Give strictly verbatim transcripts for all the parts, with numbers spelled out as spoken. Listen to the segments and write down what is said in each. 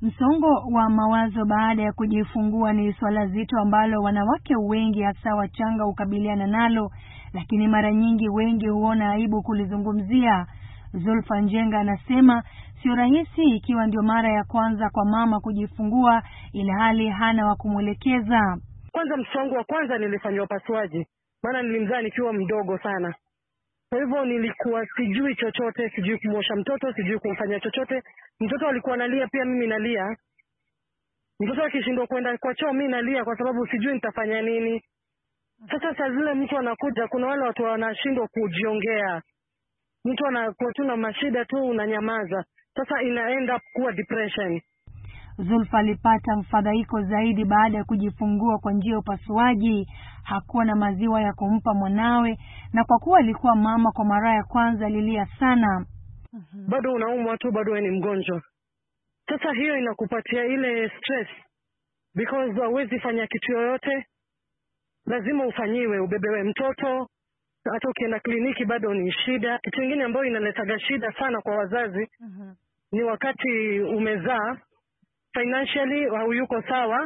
Msongo wa mawazo baada ya kujifungua ni swala zito ambalo wanawake wengi hasa wachanga hukabiliana nalo, lakini mara nyingi wengi huona aibu kulizungumzia. Zulfa Njenga anasema sio rahisi ikiwa ndio mara ya kwanza kwa mama kujifungua ila hali hana wa kumwelekeza. Kwanza msongo wa kwanza nilifanywa upasuaji, maana nilimzaa nikiwa mdogo sana. Kwa hivyo nilikuwa sijui chochote, sijui kumosha mtoto, sijui kumfanyia chochote. Mtoto alikuwa analia, pia mimi nalia. Mtoto akishindwa kwenda kwa choo, mimi nalia kwa sababu sijui nitafanya nini. Sasa saa zile mtu anakuja, kuna wale watu wanashindwa kujiongea. Mtu anakuwa tu na mashida tu, unanyamaza. Sasa ina end up kuwa depression. Zulfa alipata mfadhaiko zaidi baada ya kujifungua kwa njia ya upasuaji. Hakuwa na maziwa ya kumpa mwanawe, na kwa kuwa alikuwa mama kwa mara ya kwanza alilia sana. Uh-huh. Bado unaumwa tu, bado wewe ni mgonjwa. Sasa hiyo inakupatia ile stress because huwezi fanya kitu yoyote. Lazima ufanyiwe, ubebewe mtoto. Hata ukienda kliniki bado ni shida. Kitu kingine ambayo inaletaga shida sana kwa wazazi, uh-huh, ni wakati umezaa financially hayuko sawa,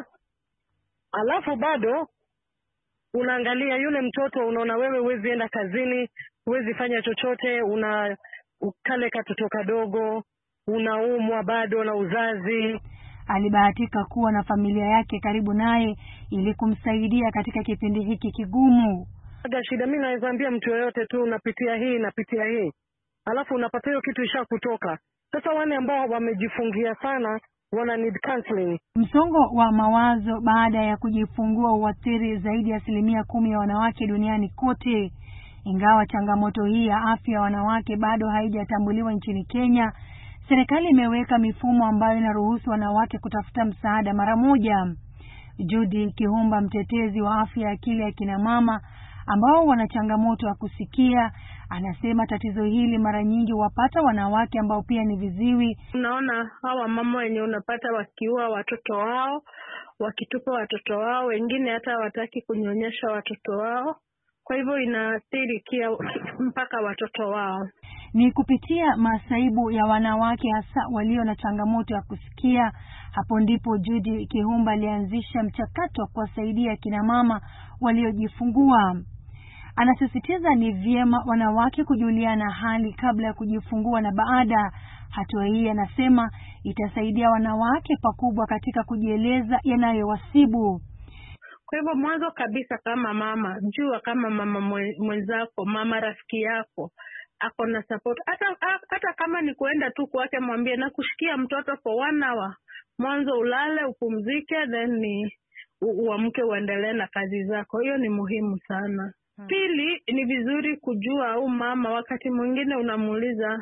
alafu bado unaangalia yule mtoto, unaona wewe huwezi enda kazini, huwezi fanya chochote, una ukale katoto kadogo, unaumwa bado na uzazi. Alibahatika kuwa na familia yake karibu naye ili kumsaidia katika kipindi hiki kigumu. Aga shida, mimi naweza ambia mtu yoyote tu, unapitia hii napitia hii, alafu unapata hiyo kitu isha kutoka. Sasa wale ambao wamejifungia sana wana need counseling. Msongo wa mawazo baada ya kujifungua huathiri zaidi ya asilimia kumi ya wanawake duniani kote. Ingawa changamoto hii ya afya ya wanawake bado haijatambuliwa nchini Kenya, serikali imeweka mifumo ambayo inaruhusu wanawake kutafuta msaada mara moja. Judy Kihumba, mtetezi wa afya ya akili ya kina mama ambao wana changamoto ya kusikia, anasema tatizo hili mara nyingi wapata wanawake ambao pia ni viziwi. Unaona hawa mama wenye unapata wakiua watoto wao, wakitupa watoto wao, wengine hata hawataki kunyonyesha watoto wao. Kwa hivyo inaathiri kia mpaka watoto wao. Ni kupitia masaibu ya wanawake hasa walio na changamoto ya kusikia, hapo ndipo Judy Kihumba alianzisha mchakato wa kuwasaidia kina mama waliojifungua. Anasisitiza ni vyema wanawake kujuliana hali kabla ya kujifungua na baada. Hatua hii anasema itasaidia wanawake pakubwa katika kujieleza yanayowasibu. Kwa hivyo mwanzo kabisa kama mama, jua kama mama mwenzako, mama rafiki yako ako na support. Hata hata kama ni kuenda tu kwake, mwambie na kushikia mtoto for one hour. Mwanzo ulale, upumzike, then ni uamke uendelee na kazi zako. Hiyo ni muhimu sana. Hmm. Pili, ni vizuri kujua au mama wakati mwingine unamuuliza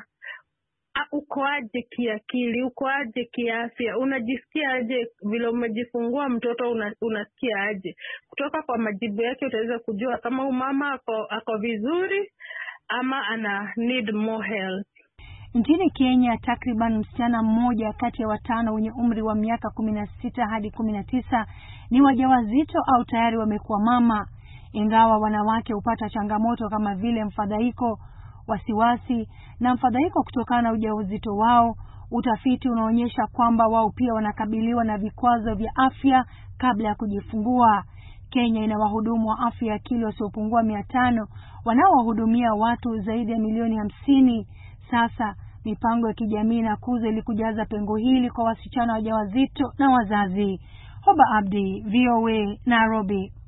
uko aje kiakili, uko aje kiafya, unajisikia aje vile umejifungua mtoto, una, unasikia aje. Kutoka kwa majibu yake utaweza kujua kama huyu mama ako, ako vizuri ama ana need more help. Nchini Kenya, takriban msichana mmoja kati ya watano wenye umri wa miaka kumi na sita hadi kumi na tisa ni wajawazito au tayari wamekuwa mama. Ingawa wanawake hupata changamoto kama vile mfadhaiko, wasiwasi na mfadhaiko kutokana na ujauzito wao, utafiti unaonyesha kwamba wao pia wanakabiliwa na vikwazo vya afya kabla ya kujifungua. Kenya ina wahudumu wa afya ya akili wasiopungua mia tano wanaowahudumia watu zaidi ya milioni hamsini. Sasa mipango ya kijamii na kuzo ili kujaza pengo hili kwa wasichana wajawazito na wazazi. Hoba Abdi, V O A, Nairobi.